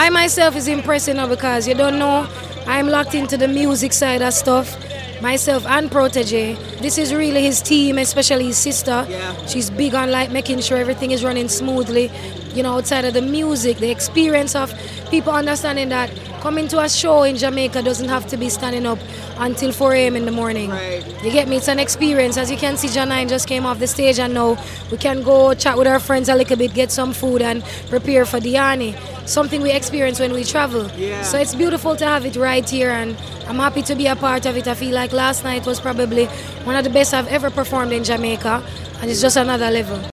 I myself is impressing now because you don't know, I'm locked into the music side of stuff. Myself and Protege. This is really his team, especially his sister. Yeah. She's big on like making sure everything is running smoothly. You know, outside of the music, the experience of people understanding that coming to a show in Jamaica doesn't have to be standing up until 4 a.m. in the morning. Right. You get me? It's an experience. As you can see, Janine just came off the stage and now we can go chat with our friends a little bit, get some food and prepare for Diani. Something we experience when we travel. Yeah. So it's beautiful to have it right here and I'm happy to be a part of it. I feel like last night was probably one of the best I've ever performed in Jamaica and it's just another level.